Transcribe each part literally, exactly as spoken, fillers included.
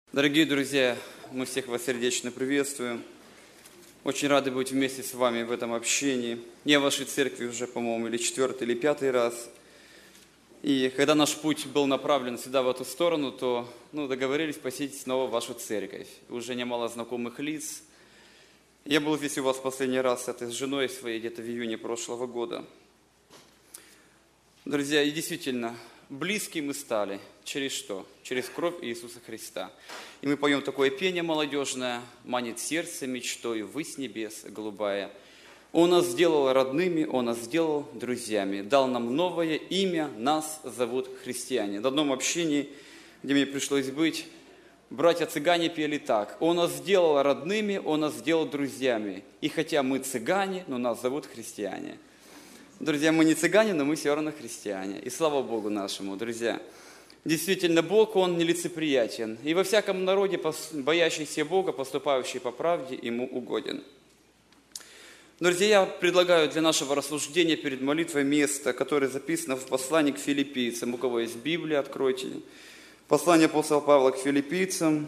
Дорогие друзья, мы всех вас сердечно приветствуем. Очень рады быть вместе с вами в этом общении. Я в вашей церкви уже, по-моему, или четвертый, или пятый раз. И когда наш путь был направлен сюда, в эту сторону, то ну, договорились посетить снова вашу церковь. Уже немало знакомых лиц. Я был здесь у вас последний раз с женой своей где-то в июне прошлого года. Друзья, и действительно, близкие мы стали. Через что? Через кровь Иисуса Христа. И мы поем такое пение молодежное: «Манит сердце мечтой, высь небес голубая». Он нас сделал родными, Он нас сделал друзьями. Дал нам новое имя, нас зовут христиане. В одном общении, где мне пришлось быть, братья-цыгане пели так: «Он нас сделал родными, Он нас сделал друзьями. И хотя мы цыгане, но нас зовут христиане». Друзья, мы не цыгане, но мы все равно христиане. И слава Богу нашему, друзья. Действительно, Бог, Он нелицеприятен. И во всяком народе, боящийся Бога, поступающий по правде, Ему угоден. Друзья, я предлагаю для нашего рассуждения перед молитвой место, которое записано в послании к филиппийцам. У кого есть Библия, откройте. Послание апостола Павла к филиппийцам,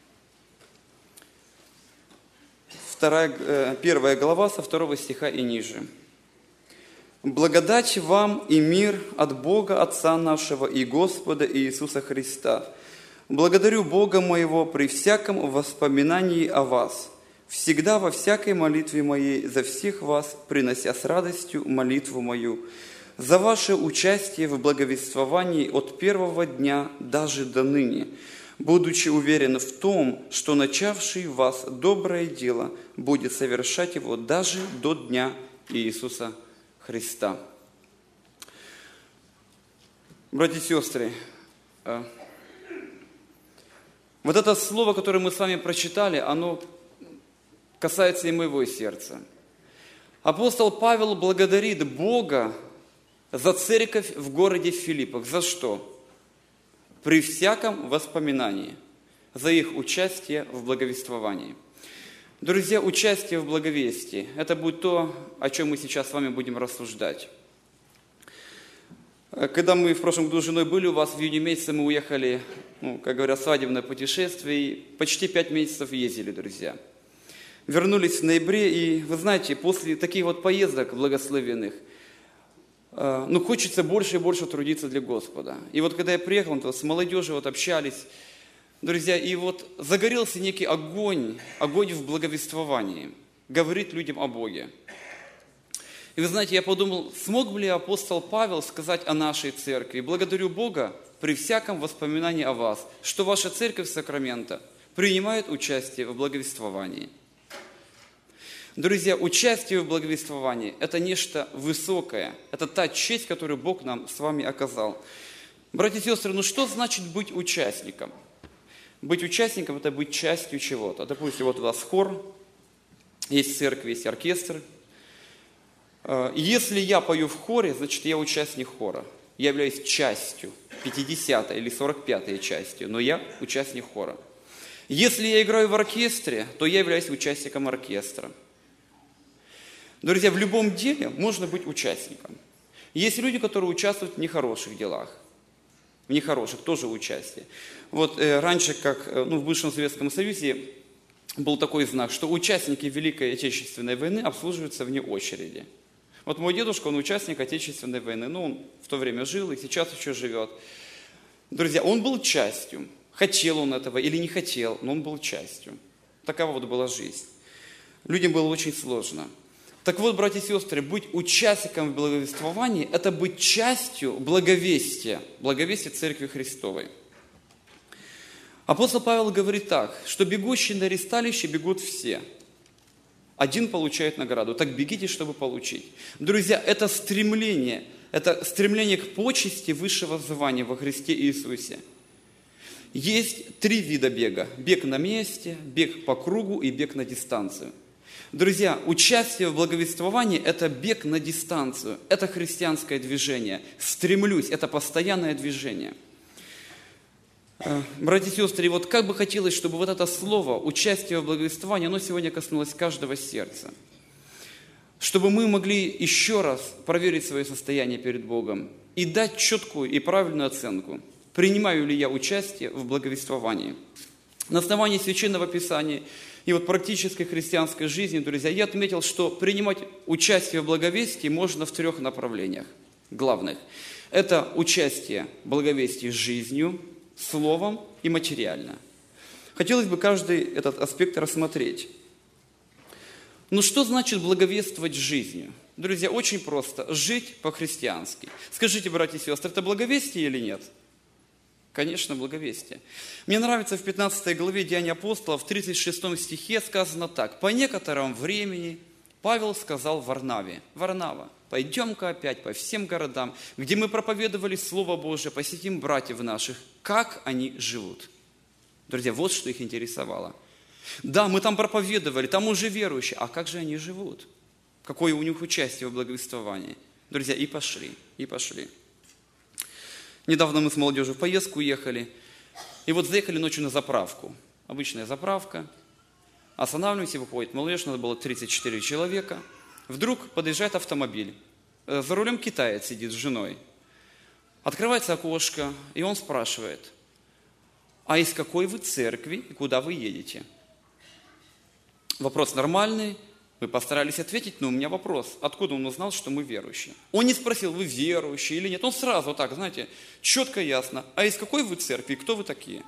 вторая, первая глава, со второго стиха и ниже. «Благодать вам и мир от Бога Отца нашего и Господа Иисуса Христа. Благодарю Бога моего при всяком воспоминании о вас, всегда во всякой молитве моей за всех вас, принося с радостью молитву мою, за ваше участие в благовествовании от первого дня даже до ныне, будучи уверен в том, что начавший в вас доброе дело будет совершать его даже до дня Иисуса Христа». Христа. Братья и сестры, вот это слово, которое мы с вами прочитали, оно касается и моего сердца. Апостол Павел благодарит Бога за церковь в городе Филиппах. За что? При всяком воспоминании, за их участие в благовествовании. Друзья, участие в благовестии – это будет то, о чем мы сейчас с вами будем рассуждать. Когда мы в прошлом году с женой были у вас, в июне месяце мы уехали, ну, как говорят, свадебное путешествие, и почти пять месяцев ездили, друзья. Вернулись в ноябре, и вы знаете, после таких вот поездок благословенных, ну, хочется больше и больше трудиться для Господа. И вот когда я приехал, то с молодежью вот общались, друзья, и вот загорелся некий огонь, огонь в благовествовании, говорит людям о Боге. И вы знаете, я подумал, смог бы ли апостол Павел сказать о нашей церкви: «Благодарю Бога при всяком воспоминании о вас, что ваша церковь Сакрамента принимает участие в благовествовании». Друзья, участие в благовествовании – это нечто высокое, это та честь, которую Бог нам с вами оказал. Братья и сестры, ну что значит быть участником? Быть участником – это быть частью чего-то. Допустим, вот у вас хор, есть церковь, есть оркестр. Если я пою в хоре, значит, я участник хора. Я являюсь частью, пятидесятой или сорок пятой частью, но я участник хора. Если я играю в оркестре, то я являюсь участником оркестра. Друзья, в любом деле можно быть участником. Есть люди, которые участвуют в нехороших делах. В нехороших тоже участие. Вот э, раньше, как э, ну, в бывшем Советском Союзе, был такой знак, что участники Великой Отечественной войны обслуживаются вне очереди. Вот мой дедушка, он участник Отечественной войны, ну, он в то время жил и сейчас еще живет. Друзья, он был частью. Хотел он этого или не хотел, но он был частью. Такова вот была жизнь. Людям было очень сложно. Так вот, братья и сестры, быть участником в благовествовании – это быть частью благовестия, благовестия Церкви Христовой. Апостол Павел говорит так, что бегущие на ресталище бегут все. Один получает награду. Так бегите, чтобы получить. Друзья, это стремление, это стремление к почести высшего звания во Христе Иисусе. Есть три вида бега. Бег на месте, бег по кругу и бег на дистанцию. Друзья, участие в благовествовании – это бег на дистанцию, это христианское движение. Стремлюсь – это постоянное движение. Братья и сестры, вот как бы хотелось, чтобы вот это слово, участие в благовествовании, оно сегодня коснулось каждого сердца. Чтобы мы могли еще раз проверить свое состояние перед Богом и дать четкую и правильную оценку, принимаю ли я участие в благовествовании. На основании Священного Писания и вот практической христианской жизни, друзья, я отметил, что принимать участие в благовестии можно в трех направлениях главных. Это участие в благовестии жизнью, словом и материально. Хотелось бы каждый этот аспект рассмотреть. Ну что значит благовествовать жизнью? Друзья, очень просто. Жить по-христиански. Скажите, братья и сестры, это благовестие или нет? Конечно, благовестие. Мне нравится в пятнадцатой главе Деяний апостолов, в тридцать шестом стихе сказано так. «По некоторому времени Павел сказал Варнаве, Варнава, пойдем-ка опять по всем городам, где мы проповедовали Слово Божие, посетим братьев наших, как они живут». Друзья, вот что их интересовало. Да, мы там проповедовали, там уже верующие, а как же они живут? Какое у них участие в благовествовании? Друзья, и пошли, и пошли. Недавно мы с молодежью в поездку ехали, и вот заехали ночью на заправку. Обычная заправка. Останавливаемся, выходит молодежь, у нас было тридцать четыре человека. Вдруг подъезжает автомобиль. За рулем китаец сидит с женой. Открывается окошко, и он спрашивает: «А из какой вы церкви и куда вы едете?» Вопрос нормальный. Мы постарались ответить, но у меня вопрос. Откуда он узнал, что мы верующие? Он не спросил, вы верующие или нет. Он сразу так, знаете, четко, ясно. А из какой вы церкви и кто вы такие?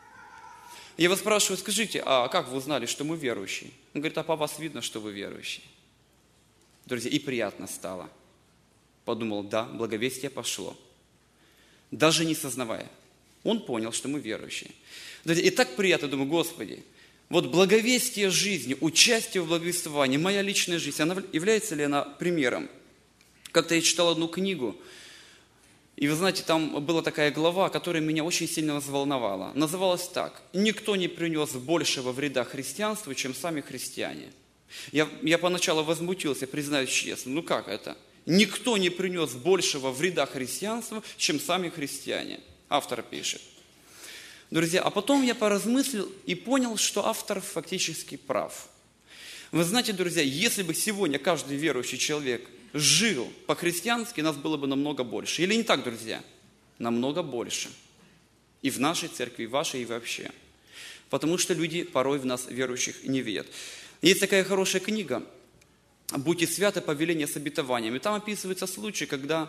Я его спрашиваю, скажите, а как вы узнали, что мы верующие? Он говорит, а по вас видно, что вы верующие. Друзья, и приятно стало. Подумал, да, благовестие пошло. Даже не сознавая. Он понял, что мы верующие. Друзья, и так приятно, думаю, Господи, вот благовестие жизни, участие в благовествовании, моя личная жизнь, она является ли она примером? Как-то я читал одну книгу, и вы знаете, там была такая глава, которая меня очень сильно взволновала. Называлась так: «Никто не принес большего вреда христианству, чем сами христиане». Я, я поначалу возмутился, признаюсь честно, ну как это? Никто не принес большего вреда христианству, чем сами христиане. Автор пишет. Друзья, а потом я поразмыслил и понял, что автор фактически прав. Вы знаете, друзья, если бы сегодня каждый верующий человек жил по-христиански, нас было бы намного больше. Или не так, друзья? Намного больше. И в нашей церкви, и в вашей, и вообще. Потому что люди порой в нас, верующих, не видят. Есть такая хорошая книга «Будьте святы, повеление с обетованием». И там описывается случай, когда...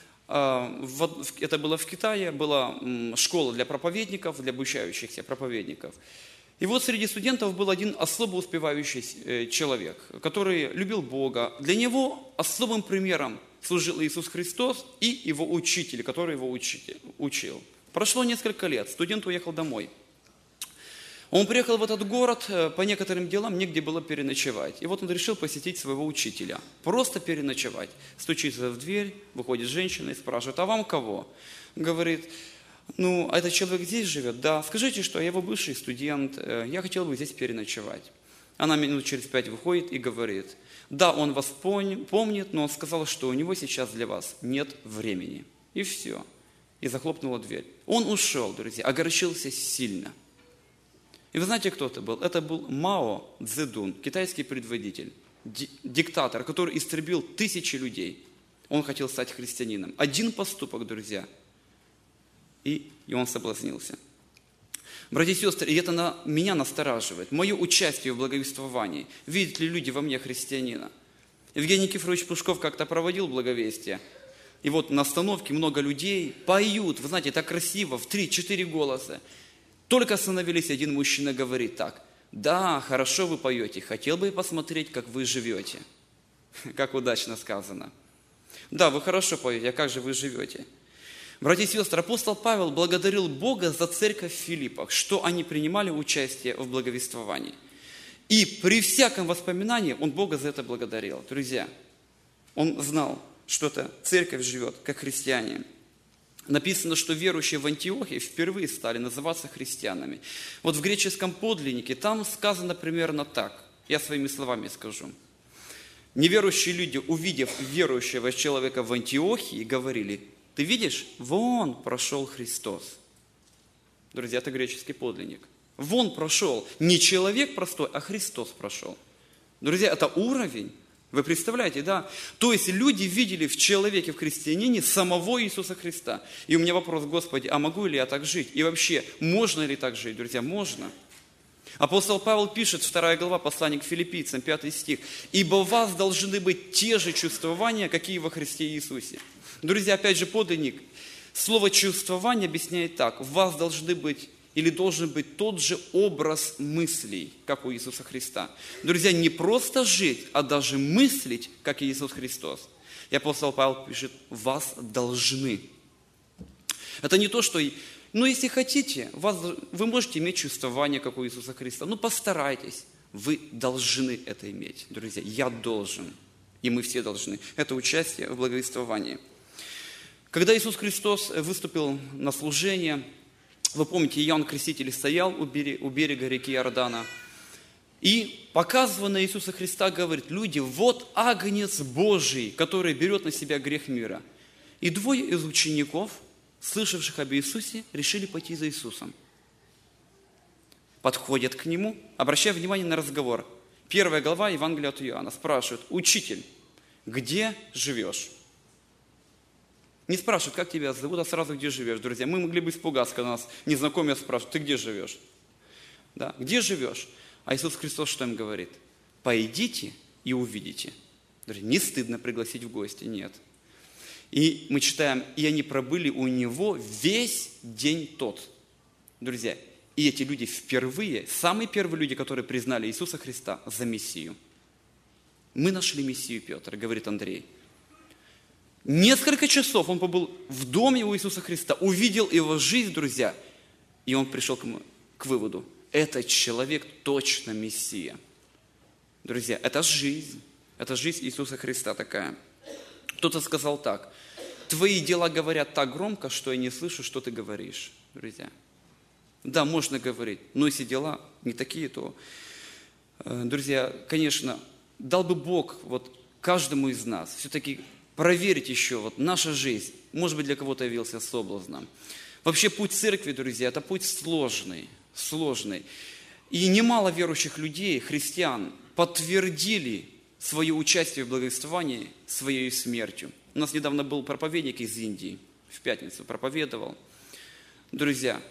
Это было в Китае, была школа для проповедников, для обучающихся проповедников. И вот среди студентов был один особо успевающий человек, который любил Бога. Для него особым примером служил Иисус Христос и его учитель, который его учил. Прошло несколько лет, студент уехал домой. Он приехал в этот город, по некоторым делам негде было переночевать. И вот он решил посетить своего учителя. Просто переночевать. Стучится в дверь, выходит женщина и спрашивает, а вам кого? Говорит, ну, а этот человек здесь живет? Да, скажите, что я его бывший студент, я хотел бы здесь переночевать. Она минут через пять выходит и говорит, да, он вас помнит, но он сказал, что у него сейчас для вас нет времени. И все. И захлопнула дверь. Он ушел, друзья, огорчился сильно. И вы знаете, кто это был? Это был Мао Цзэдун, китайский предводитель, диктатор, который истребил тысячи людей. Он хотел стать христианином. Один поступок, друзья, и, и он соблазнился. Братья и сестры, и это на, меня настораживает. Мое участие в благовествовании. Видят ли люди во мне христианина? Евгений Никифорович Пушков как-то проводил благовестие. И вот на остановке много людей поют, вы знаете, так красиво, в три-четыре голоса. Только остановились, один мужчина говорит так, да, хорошо вы поете, хотел бы посмотреть, как вы живете. Как удачно сказано. Да, вы хорошо поете, а как же вы живете? Братья и сестры, апостол Павел благодарил Бога за церковь в Филиппах, что они принимали участие в благовествовании. И при всяком воспоминании он Бога за это благодарил. Друзья, он знал, что эта церковь живет, как христиане. Написано, что верующие в Антиохии впервые стали называться христианами. Вот в греческом подлиннике там сказано примерно так. Я своими словами скажу. Неверующие люди, увидев верующего человека в Антиохии, говорили, ты видишь, вон прошел Христос. Друзья, это греческий подлинник. Вон прошел. Не человек простой, а Христос прошел. Друзья, это уровень. Вы представляете, да? То есть люди видели в человеке, в христианине самого Иисуса Христа. И у меня вопрос, Господи, а могу ли я так жить? И вообще, можно ли так жить, друзья? Можно. Апостол Павел пишет, вторая глава, послание к филиппийцам, пятый стих. «Ибо у вас должны быть те же чувствования, какие во Христе Иисусе». Друзья, опять же, подлинник. Слово «чувствование» объясняет так. У вас должны быть или должен быть тот же образ мыслей, как у Иисуса Христа. Друзья, не просто жить, а даже мыслить, как Иисус Христос. И апостол Павел пишет, вас должны. Это не то, что, ну, если хотите, вас, вы можете иметь чувствование, как у Иисуса Христа. Ну, постарайтесь. Вы должны это иметь. Друзья, я должен. И мы все должны. Это участие в благовествовании. Когда Иисус Христос выступил на служение, вы помните, Иоанн Креститель стоял у берега, у берега реки Иордана, и, показывая на Иисуса Христа, говорит, люди, вот агнец Божий, который берет на себя грех мира. И двое из учеников, слышавших об Иисусе, решили пойти за Иисусом. Подходят к Нему, обращая внимание на разговор. Первая глава Евангелия от Иоанна спрашивает, учитель, где живешь? Не спрашивают, как тебя зовут, а сразу, где живешь, друзья. Мы могли бы испугаться, когда нас незнакомые спрашивают, ты где живешь? Да, где живешь? А Иисус Христос что им говорит? Пойдите и увидите. Друзья, не стыдно пригласить в гости, нет. И мы читаем, и они пробыли у Него весь день тот. Друзья, и эти люди впервые, самые первые люди, которые признали Иисуса Христа за Мессию. Мы нашли Мессию, Петр, говорит Андрей. Несколько часов он побыл в доме у Иисуса Христа, увидел его жизнь, друзья, и он пришел к, к выводу, этот человек точно Мессия. Друзья, это жизнь, это жизнь Иисуса Христа такая. Кто-то сказал так, твои дела говорят так громко, что я не слышу, что ты говоришь, друзья. Да, можно говорить, но если дела не такие, то, друзья, конечно, дал бы Бог вот каждому из нас все-таки проверить еще, вот наша жизнь, может быть, для кого-то явился соблазном. Вообще путь церкви, друзья, это путь сложный, сложный. И немало верующих людей, христиан, подтвердили свое участие в благовествовании своей смертью. У нас недавно был проповедник из Индии, в пятницу проповедовал. Друзья,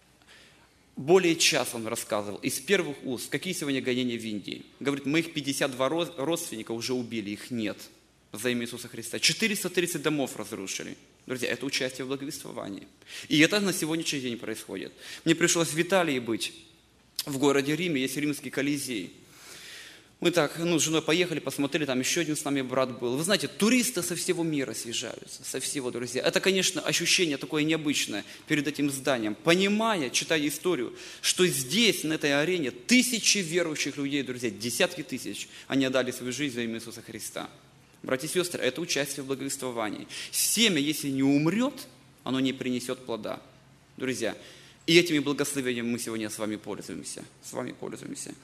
более часа он рассказывал из первых уст, какие сегодня гонения в Индии. Говорит, моих пятьдесят два родственника уже убили, их нет. За имя Иисуса Христа. четыреста тридцать домов разрушили. Друзья, это участие в благовествовании. И это на сегодняшний день происходит. Мне пришлось в Италии быть, в городе Риме, есть римский Колизей. Мы так, ну, с женой поехали, посмотрели, там еще один с нами брат был. Вы знаете, туристы со всего мира съезжаются, со всего, друзья. Это, конечно, ощущение такое необычное перед этим зданием. Понимая, читая историю, что здесь, на этой арене, тысячи верующих людей, друзья, десятки тысяч, они отдали свою жизнь за имя Иисуса Христа. Братья и сестры, это участие в благовествовании. Семя, если не умрет, оно не принесет плода. Друзья, и этими благословениями мы сегодня с вами пользуемся. С вами пользуемся.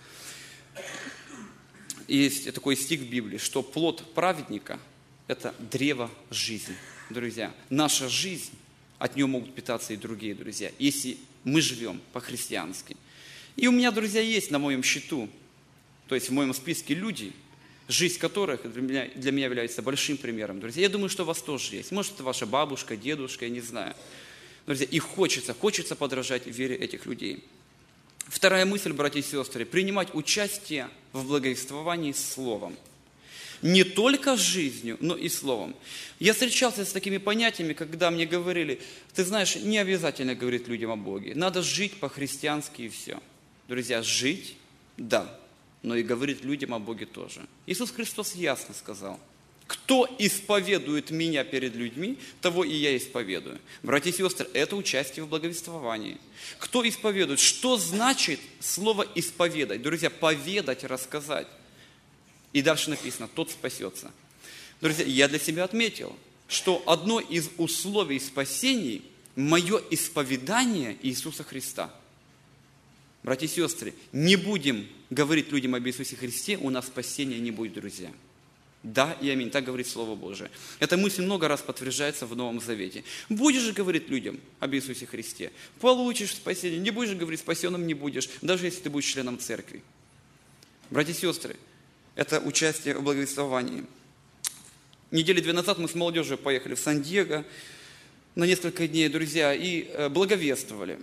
Есть такой стих в Библии, что плод праведника – это древо жизни. Друзья, наша жизнь, от нее могут питаться и другие, друзья, если мы живем по-христиански. И у меня, друзья, есть на моем счету, то есть в моем списке люди, жизнь которых для меня, для меня является большим примером. Друзья, я думаю, что у вас тоже есть. Может, это ваша бабушка, дедушка, я не знаю. Друзья, и хочется, хочется подражать вере этих людей. Вторая мысль, братья и сестры, принимать участие в благовествовании словом. Не только жизнью, но и словом. Я встречался с такими понятиями, когда мне говорили, ты знаешь, не обязательно говорить людям о Боге. Надо жить по-христиански и все. Друзья, жить, да, но и говорить людям о Боге тоже. Иисус Христос ясно сказал, кто исповедует меня перед людьми, того и я исповедую. Братья и сестры, это участие в благовествовании. Кто исповедует? Что значит слово исповедать? Друзья, поведать, рассказать. И дальше написано, тот спасется. Друзья, я для себя отметил, что одно из условий спасения – мое исповедание Иисуса Христа. Братья и сестры, не будем говорить людям об Иисусе Христе, у нас спасения не будет, друзья. Да и аминь, так говорит Слово Божие. Эта мысль много раз подтверждается в Новом Завете. Будешь же говорить людям об Иисусе Христе, получишь спасение, не будешь же говорить, спасенным не будешь, даже если ты будешь членом церкви. Братья и сестры, это участие в благовествовании. Недели две назад мы с молодежью поехали в Сан-Диего на несколько дней, друзья, и благовествовали.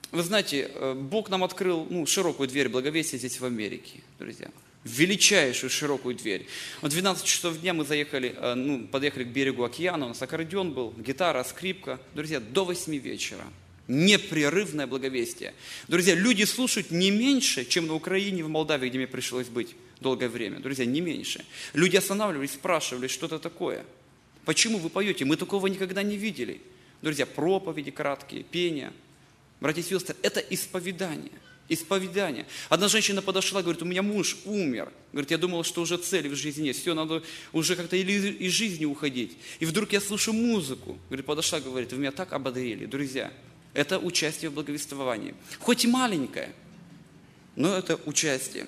Вы знаете, Бог нам открыл ну, широкую дверь благовестия здесь в Америке, друзья. Величайшую широкую дверь. В двенадцать часов дня мы заехали, ну, подъехали к берегу океана, у нас аккордеон был, гитара, скрипка. Друзья, до восьми вечера. Непрерывное благовестие. Друзья, люди слушают не меньше, чем на Украине, в Молдавии, где мне пришлось быть долгое время. Друзья, не меньше. Люди останавливались, спрашивали, что это такое. Почему вы поете? Мы такого никогда не видели. Друзья, проповеди краткие, пения. Братья и сестры, это исповедание. Исповедание. Одна женщина подошла, говорит, у меня муж умер. Говорит, я думала, что уже цели в жизни нет. Все, надо уже как-то из жизни уходить. И вдруг я слышу музыку. Говорит, подошла, говорит, вы меня так ободрили. Друзья, это участие в благовествовании. Хоть и маленькое, но это участие.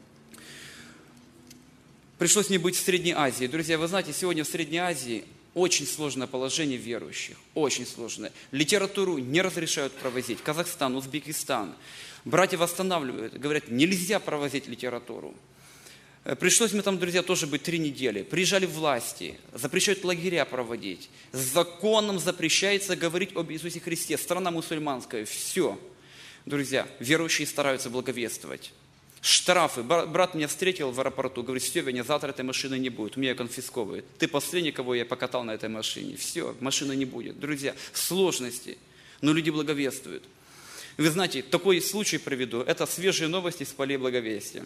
Пришлось мне быть в Средней Азии. Друзья, вы знаете, сегодня в Средней Азии очень сложное положение верующих. Очень сложное. Литературу не разрешают провозить. Казахстан, Узбекистан. Братья восстанавливают, говорят, нельзя провозить литературу. Пришлось мне там, друзья, тоже быть три недели. Приезжали власти, запрещают лагеря проводить. Законом запрещается говорить об Иисусе Христе. Страна мусульманская, все. Друзья, верующие стараются благовествовать. Штрафы. Брат меня встретил в аэропорту, говорит, все, Веня, завтра этой машины не будет, у меня ее конфисковывают. Ты последний, кого я покатал на этой машине. Все, машины не будет. Друзья, сложности, но люди благовествуют. Вы знаете, такой случай приведу. Это свежие новости с полей благовестия.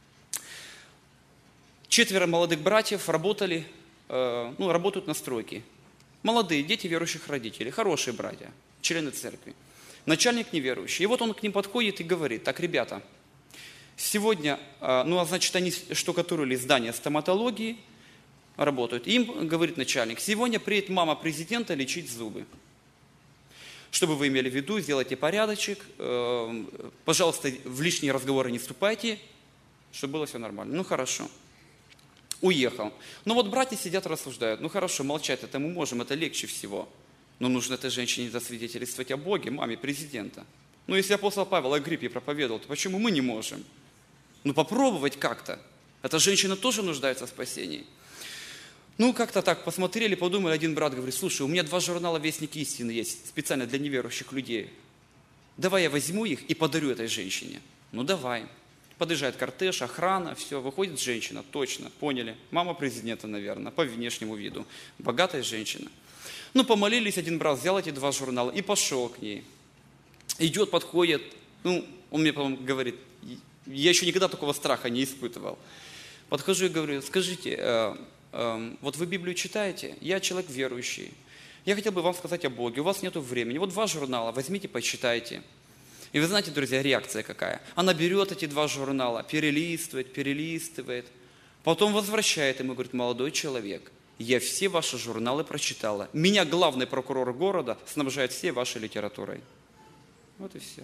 Четверо молодых братьев работали, э, ну, работают на стройке. Молодые, дети верующих родителей, хорошие братья, члены церкви. Начальник неверующий. И вот он к ним подходит и говорит, так, ребята, сегодня, э, ну, а значит, они штукатурили здание стоматологии, работают. Им говорит начальник, сегодня приедет мама президента лечить зубы. Чтобы вы имели в виду, сделайте порядочек, э, пожалуйста, в лишние разговоры не вступайте, чтобы было все нормально. Ну, хорошо. Уехал. Но вот братья сидят, рассуждают. Ну, хорошо, молчать это мы можем, это легче всего. Но нужно этой женщине засвидетельствовать о Боге, маме президента. Ну, если апостол Павел о гриппе проповедовал, то почему мы не можем? Ну, попробовать как-то. Эта женщина тоже нуждается в спасении. Ну, как-то так посмотрели, подумали, один брат говорит, слушай, у меня два журнала «Вестник истины» есть, специально для неверующих людей. Давай я возьму их и подарю этой женщине. Ну, давай. Подъезжает кортеж, охрана, все, выходит женщина, точно, поняли. Мама президента, наверное, по внешнему виду. Богатая женщина. Ну, помолились, один брат взял эти два журнала и пошел к ней. Идет, подходит, ну, он мне потом говорит, я еще никогда такого страха не испытывал. Подхожу и говорю, скажите, э, э, вот вы Библию читаете? Я человек верующий. Я хотел бы вам сказать о Боге, у вас нет времени. Вот два журнала, возьмите, почитайте. И вы знаете, друзья, реакция какая? Она берет эти два журнала, перелистывает, перелистывает, потом возвращает ему, говорит, молодой человек, я все ваши журналы прочитала. Меня главный прокурор города снабжает всей вашей литературой. Вот и все.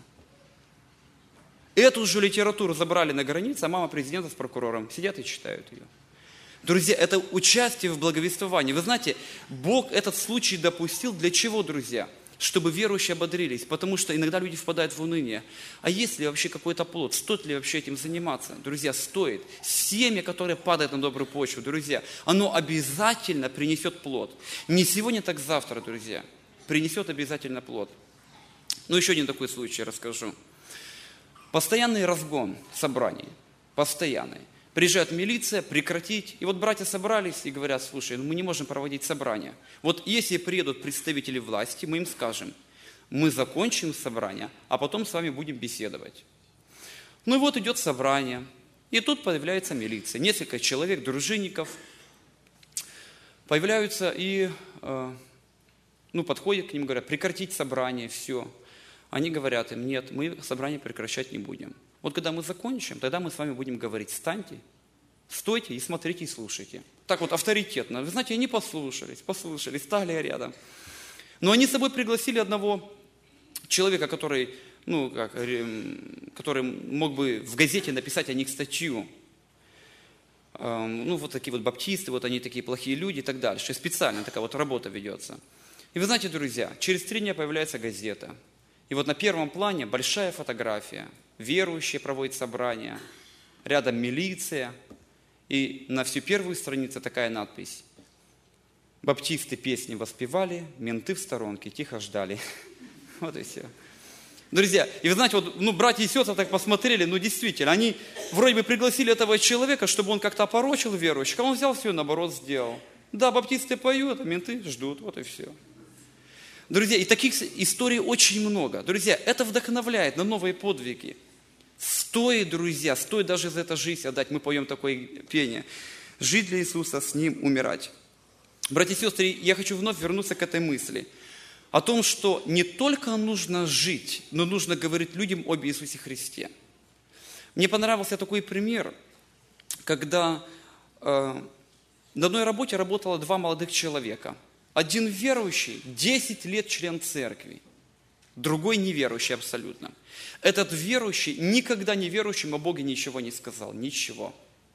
Эту же литературу забрали на границе, а мама президента с прокурором сидят и читают ее. Друзья, это участие в благовествовании. Вы знаете, Бог этот случай допустил для чего, друзья? Чтобы верующие ободрились, потому что иногда люди впадают в уныние. А есть ли вообще какой-то плод? Стоит ли вообще этим заниматься? Друзья, стоит. Семя, которое падает на добрую почву, друзья, оно обязательно принесет плод. Не сегодня, так завтра, друзья. Принесет обязательно плод. Ну, еще один такой случай расскажу. Постоянный разгон собраний. Постоянный. Приезжает милиция, прекратить. И вот братья собрались и говорят, слушай, ну мы не можем проводить собрания. Вот если приедут представители власти, мы им скажем, мы закончим собрание, а потом с вами будем беседовать. Ну и вот идет собрание. И тут появляется милиция. Несколько человек, дружинников, появляются и э, ну, подходят к ним, говорят, прекратить собрание, все. Они говорят им, нет, мы собрание прекращать не будем. Вот когда мы закончим, тогда мы с вами будем говорить, встаньте, стойте и смотрите, и слушайте. Так вот авторитетно. Вы знаете, они послушались, послушались, стали рядом. Но они с собой пригласили одного человека, который, ну, как, который мог бы в газете написать о них статью. Ну, вот такие вот баптисты, вот они такие плохие люди и так дальше. Специально такая вот работа ведется. И вы знаете, друзья, через три дня появляется газета. И вот на первом плане большая фотография. Верующие проводят собрания, рядом милиция, и на всю первую страницу такая надпись. Баптисты песни воспевали, менты в сторонке тихо ждали. Вот и все. Друзья, и вы знаете, вот, ну, братья и сестры так посмотрели, ну, действительно, они вроде бы пригласили этого человека, чтобы он как-то опорочил верующих, а он взял все, наоборот, сделал. Да, баптисты поют, а менты ждут, вот и все. Друзья, и таких историй очень много. Друзья, это вдохновляет на новые подвиги. Стоит, друзья, стоит даже за это жизнь отдать. Мы поем такое пение. Жить для Иисуса, с Ним умирать. Братья и сестры, я хочу вновь вернуться к этой мысли. О том, что не только нужно жить, но нужно говорить людям об Иисусе Христе. Мне понравился такой пример, когда э, на одной работе работало два молодых человека. Один верующий, десять лет член церкви, другой неверующий абсолютно. Этот верующий никогда неверующим о Боге ничего не сказал, ничего.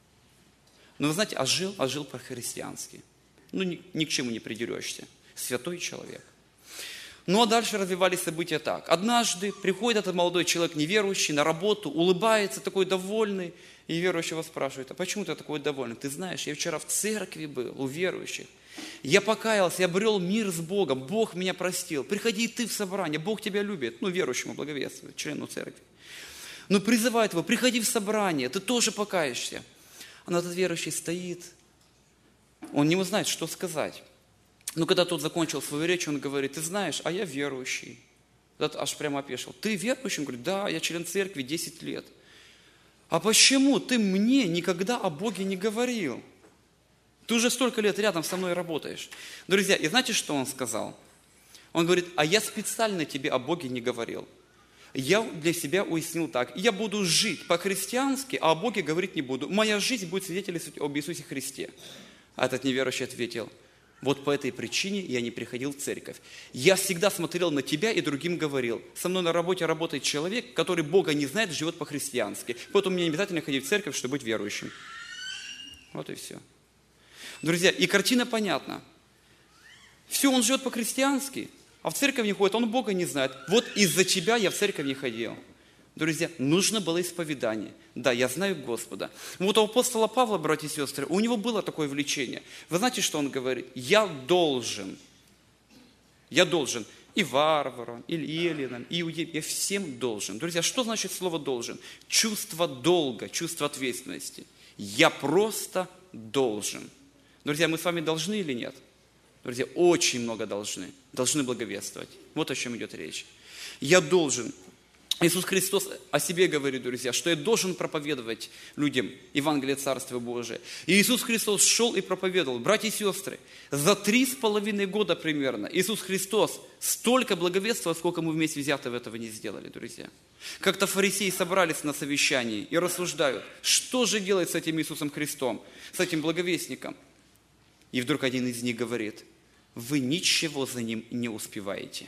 Но вы знаете, а жил, а жил по-христиански. Ну, ни, ни к чему не придерешься. Святой человек. Ну, а дальше развивались события так. Однажды приходит этот молодой человек неверующий на работу, улыбается, такой довольный, и верующего спрашивает: а почему ты такой довольный? Ты знаешь, я вчера в церкви был, у верующих. Я покаялся, я обрел мир с Богом, Бог меня простил. Приходи и ты в собрание, Бог тебя любит. Ну, верующему благовествует, члену церкви. Ну, призывает его: приходи в собрание, ты тоже покаешься. А этот верующий стоит, он не знает, что сказать. Но когда тот закончил свою речь, он говорит: ты знаешь, а я верующий. Тот аж прямо опешил. Ты верующий? Он говорит: да, я член церкви десять лет. А почему ты мне никогда о Боге не говорил? Ты уже столько лет рядом со мной работаешь. Друзья, и знаете, что он сказал? Он говорит: а я специально тебе о Боге не говорил. Я для себя уяснил так: я буду жить по-христиански, а о Боге говорить не буду. Моя жизнь будет свидетельствовать об Иисусе Христе. А этот неверующий ответил: вот по этой причине я не приходил в церковь. Я всегда смотрел на тебя и другим говорил: со мной на работе работает человек, который Бога не знает, живет по-христиански. Поэтому мне не обязательно ходить в церковь, чтобы быть верующим. Вот и все. Друзья, и картина понятна. Все, он живет по-христиански, а в церковь не ходит, он Бога не знает. Вот из-за тебя я в церковь не ходил. Друзья, нужно было исповедание. Да, я знаю Господа. Вот у апостола Павла, братья и сестры, у него было такое влечение. Вы знаете, что он говорит? Я должен. Я должен и варварам, и эллинам, и иудеям. Я всем должен. Друзья, что значит слово «должен»? Чувство долга, чувство ответственности. Я просто должен. Друзья, мы с вами должны или нет? Друзья, очень много должны. Должны благовествовать. Вот о чем идет речь. Я должен. Иисус Христос о себе говорит, друзья, что я должен проповедовать людям Евангелие Царства Божия. И Иисус Христос шел и проповедовал. Братья и сестры, за три с половиной года примерно Иисус Христос столько благовествовал, сколько мы вместе взятого этого не сделали, друзья. Как-то фарисеи собрались на совещании и рассуждают, что же делать с этим Иисусом Христом, с этим благовестником. И вдруг один из них говорит: вы ничего за ним не успеваете.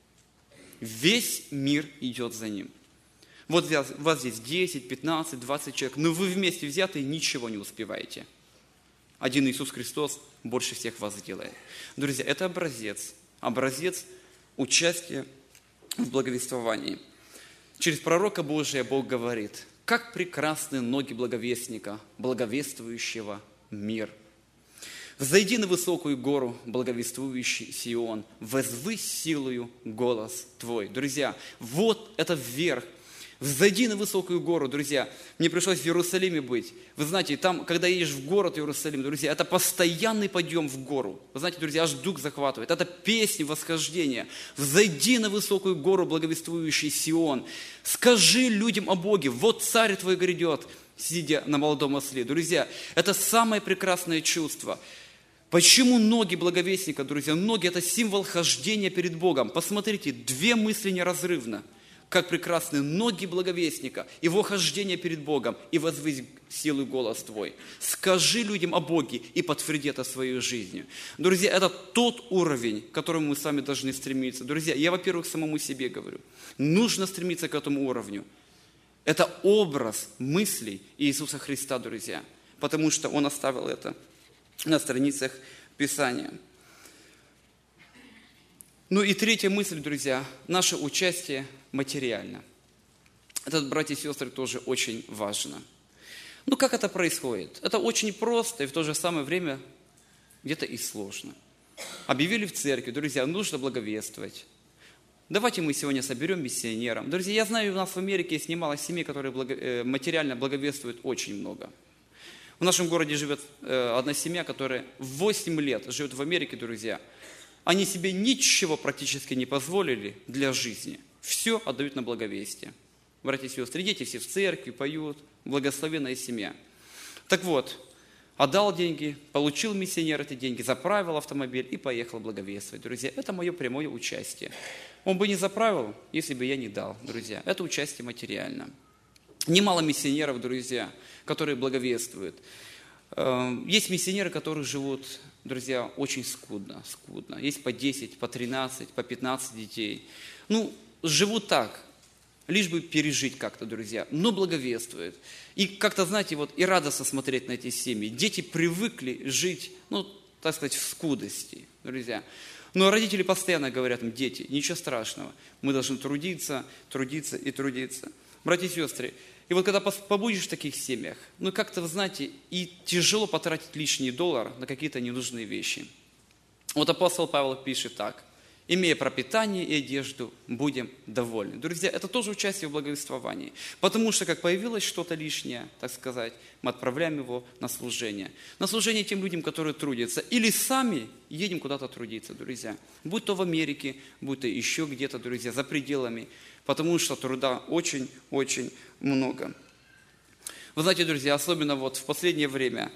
Весь мир идет за ним. Вот у вас здесь десять, пятнадцать, двадцать человек, но вы вместе взятые ничего не успеваете. Один Иисус Христос больше всех вас делает. Друзья, это образец, образец участия в благовествовании. Через пророка Божия Бог говорит: как прекрасны ноги благовестника, благовествующего мир. Взойди на высокую гору, благовествующий Сион, возвысь силою голос твой. Друзья, вот это вверх. Взойди на высокую гору, друзья. Мне пришлось в Иерусалиме быть. Вы знаете, там, когда едешь в город Иерусалим, друзья, это постоянный подъем в гору. Вы знаете, друзья, аж дух захватывает. Это песни восхождения. Взойди на высокую гору, благовествующий Сион. Скажи людям о Боге: вот царь твой грядет, сидя на молодом осле. Друзья, это самое прекрасное чувство. Почему ноги благовестника, друзья? Ноги – это символ хождения перед Богом. Посмотрите, две мысли неразрывно. Как прекрасны ноги благовестника, его хождение перед Богом, и возвысь силу голос твой. Скажи людям о Боге и подтверди это своей жизнью. Друзья, это тот уровень, к которому мы с вами должны стремиться. Друзья, я, во-первых, самому себе говорю. Нужно стремиться к этому уровню. Это образ мыслей Иисуса Христа, друзья, потому что Он оставил это на страницах Писания. Ну и третья мысль, друзья, наше участие материально. Это, братья и сестры, тоже очень важно. Ну как это происходит? Это очень просто и в то же самое время где-то и сложно. Объявили в церкви: друзья, нужно благовествовать. давайте мы сегодня соберем миссионеров. Друзья, я знаю, у нас в Америке есть немало семей, которые благо, э, материально благовествуют очень много. В нашем городе живет э, одна семья, которая восемь лет живет в Америке, друзья. Они себе ничего практически не позволили для жизни. Все отдают на благовестие. Братья и сестры, дети все в церкви поют, благословенная семья. Так вот, отдал деньги, получил миссионер эти деньги, заправил автомобиль и поехал благовествовать. Друзья, это мое прямое участие. Он бы не заправил, если бы я не дал, друзья. Это участие материально. Немало миссионеров, друзья, которые благовествуют. Есть миссионеры, которые живут, друзья, очень скудно, скудно. Есть по десять, по тринадцать, по пятнадцать детей. Ну, живут так, лишь бы пережить как-то, друзья, но благовествуют. И как-то, знаете, вот и радостно смотреть на эти семьи. Дети привыкли жить, ну, так сказать, в скудости, друзья. Но родители постоянно говорят им: дети, ничего страшного, мы должны трудиться, трудиться и трудиться. Братья и сестры, и вот когда побудешь в таких семьях, ну как-то, вы знаете, и тяжело потратить лишний доллар на какие-то ненужные вещи. Вот апостол Павел пишет так: имея пропитание и одежду, будем довольны. Друзья, это тоже участие в благовествовании. Потому что, как появилось что-то лишнее, так сказать, мы отправляем его на служение. На служение тем людям, которые трудятся. Или сами едем куда-то трудиться, друзья. Будь то в Америке, будь то еще где-то, друзья, за пределами. Потому что труда очень-очень много. Вы знаете, друзья, особенно вот в последнее время,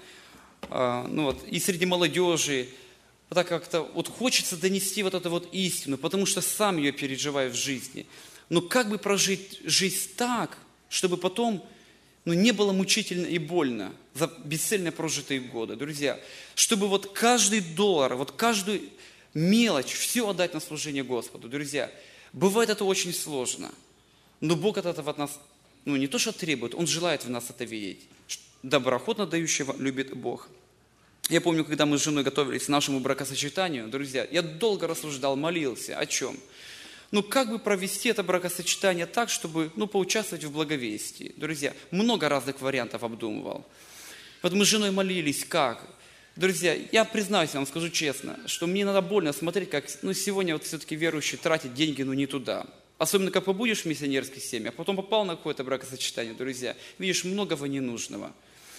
ну вот, и среди молодежи, вот так как-то вот хочется донести вот эту вот истину, потому что сам ее переживаю в жизни. Но как бы прожить жизнь так, чтобы потом, ну, не было мучительно и больно за бесцельно прожитые годы, друзья. Чтобы вот каждый доллар, вот каждую мелочь, все отдать на служение Господу, друзья. Бывает это очень сложно, но Бог от этого от нас, ну, не то что требует, Он желает в нас это видеть. Доброохотно дающего любит Бог. Я помню, когда мы с женой готовились к нашему бракосочетанию, друзья, я долго рассуждал, молился. О чем? Ну, как бы провести это бракосочетание так, чтобы, ну, поучаствовать в благовестии. Друзья, много разных вариантов обдумывал. Вот мы с женой молились, как? Друзья, я признаюсь вам, скажу честно, что мне надо больно смотреть, как, ну, сегодня вот все-таки верующие тратят деньги, ну, не туда. Особенно, как побудешь в миссионерских семьях, потом попал на какое-то бракосочетание, друзья, видишь многого ненужного.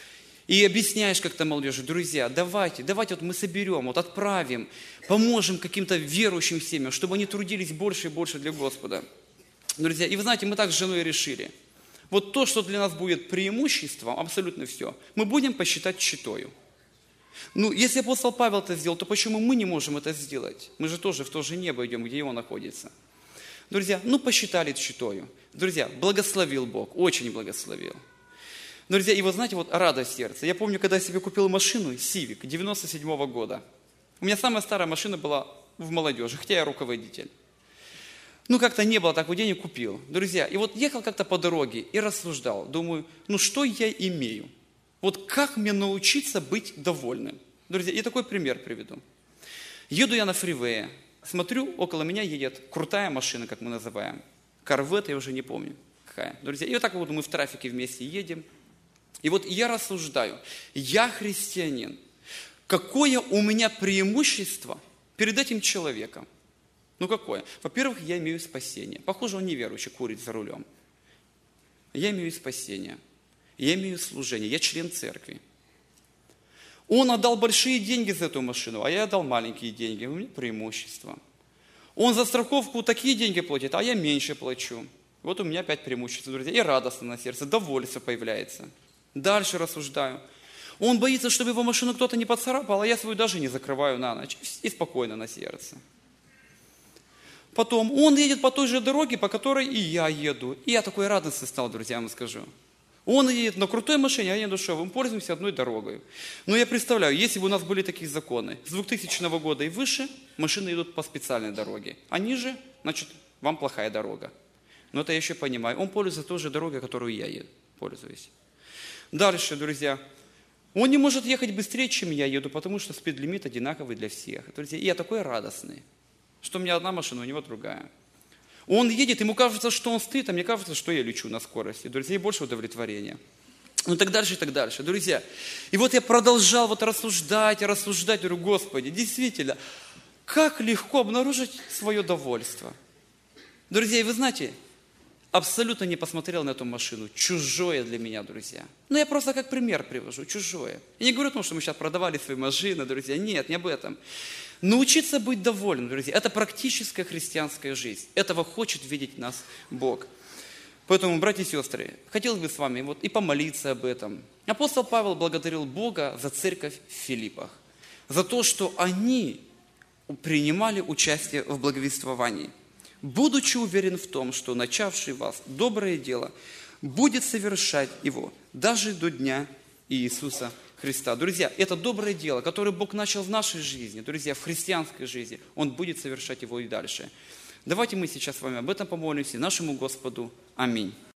И объясняешь как-то молодежи: друзья, давайте, давайте вот мы соберем, вот отправим, поможем каким-то верующим семьям, чтобы они трудились больше и больше для Господа. Друзья, и вы знаете, мы так с женой решили. Вот то, что для нас будет преимуществом, абсолютно все, мы будем посчитать читою. Ну, если апостол Павел это сделал, то почему мы не можем это сделать? Мы же тоже в то же небо идем, где его находится. Друзья, ну посчитали читою. Друзья, благословил Бог, очень благословил. Друзья, и вот знаете, вот радость сердца. Я помню, когда я себе купил машину, Civic, девяносто седьмого года. У меня самая старая машина была в молодежи, хотя я руководитель. Ну, как-то не было такого денег, купил. Друзья, и вот ехал как-то по дороге и рассуждал. Думаю, ну что я имею? Вот как мне научиться быть довольным? Друзья, и такой пример приведу. Еду я на фривее, смотрю, около меня едет крутая машина, как мы называем. Корвет, я уже не помню какая. Друзья, и вот так вот мы в трафике вместе едем. И вот я рассуждаю, я христианин. Какое у меня преимущество перед этим человеком? Ну какое? Во-первых, я имею спасение. Похоже, он неверующий, курит за рулем. Я имею спасение. Я имею служение. Я член церкви. Он отдал большие деньги за эту машину, а я отдал маленькие деньги. У меня преимущество. Он за страховку такие деньги платит, а я меньше плачу. Вот у меня опять преимущество, друзья. И радостно на сердце, довольство появляется. Дальше рассуждаю. Он боится, чтобы его машину кто-то не поцарапал, а я свою даже не закрываю на ночь. И спокойно на сердце. Потом он едет по той же дороге, по которой и я еду. И я такой радостный стал, друзья, я вам скажу. Он едет на крутой машине, а я на дешевой. Мы пользуемся одной дорогой. Но я представляю, если бы у нас были такие законы, с двухтысячного года и выше машины идут по специальной дороге. А ниже, значит, вам плохая дорога. Но это я еще понимаю. Он пользуется той же дорогой, которую я еду, пользуюсь. Дальше, друзья. Он не может ехать быстрее, чем я еду, потому что спидлимит одинаковый для всех. Друзья, и я такой радостный, что у меня одна машина, у него другая. Он едет, ему кажется, что он стоит, а мне кажется, что я лечу на скорости. Друзья, и больше удовлетворения. Ну и так дальше, и так дальше. Друзья, и вот я продолжал вот рассуждать, рассуждать, говорю, Господи, действительно, как легко обнаружить свое довольство. Друзья, и вы знаете, абсолютно не посмотрел на эту машину. Чужое для меня, друзья. Ну, я просто как пример привожу. Чужое. Я не говорю о том, что мы сейчас продавали свои машины, друзья. Нет, не об этом. Научиться быть довольным, друзья. Это практическая христианская жизнь. Этого хочет видеть нас Бог. Поэтому, братья и сестры, хотелось бы с вами вот и помолиться об этом. Апостол Павел благодарил Бога за церковь в Филиппах. За то, что они принимали участие в благовествовании. Будучи уверен в том, что начавший вас доброе дело будет совершать его даже до дня Иисуса Христа. Друзья, это доброе дело, которое Бог начал в нашей жизни, друзья, в христианской жизни, Он будет совершать его и дальше. Давайте мы сейчас с вами об этом помолимся нашему Господу. Аминь.